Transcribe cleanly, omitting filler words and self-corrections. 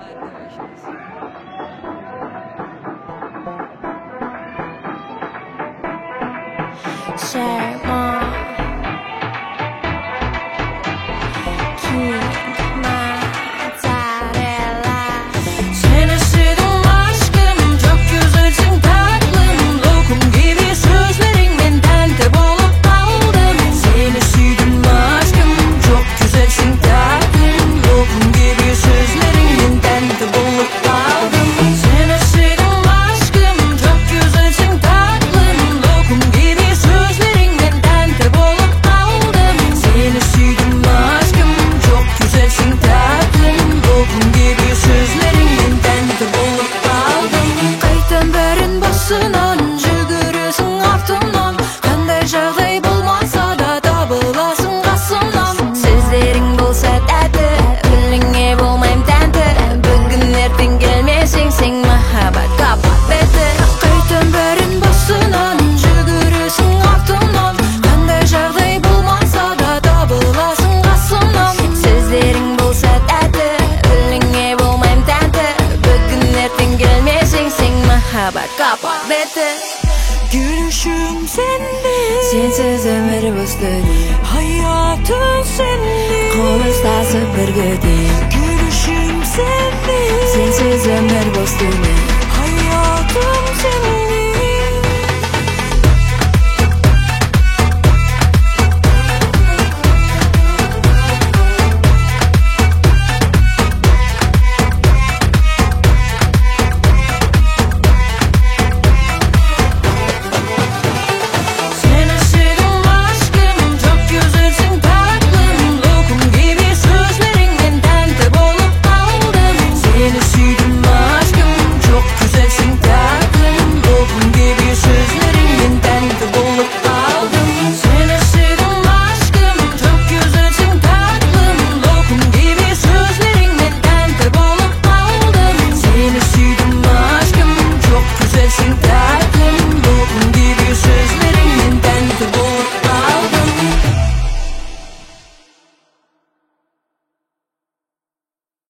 Sherman King Mozzarella. Seni sevdim aşkım, çok güzelsin tatlım. Lokum gibi sözlerinden tente bulup aldım. Seni sevdim aşkım, çok güzelsin tatlım. Lokum gibi sözlerinden tente bulup aldım. Seni sevdim aşkım, çok güzelsin tatlım. Lokum gibi sözlerinden tente bulup aldım. Seni sevdim aşkım, çok güzelsin tatlım. Lokum gibi sözlerinden tente bulup aldım. Qaytan bärin başынан жүгүрөсүң артымнан. Кандай жагдай болмаса да табыласың касымдан. Сөздерің болса тәтті, өлеңе болмайм тәнті. Бүгін ертең келмесең, сен махаббат капат беті. Qaytan bärin başынан жүгүрөсүң артымнан. Кандай жагдай болмаса да табыласың касымдан. Сөздерің болса тәтті, өлеңе болмайм тәнті. Бүгін ертең келмесең, сен махаббат капат беті. Gülüşüm sende, sensiz ömür bostoni. Hayatım sende, kol ustası bir gedi. Gülüşüm sende, sensiz ömür bostoni.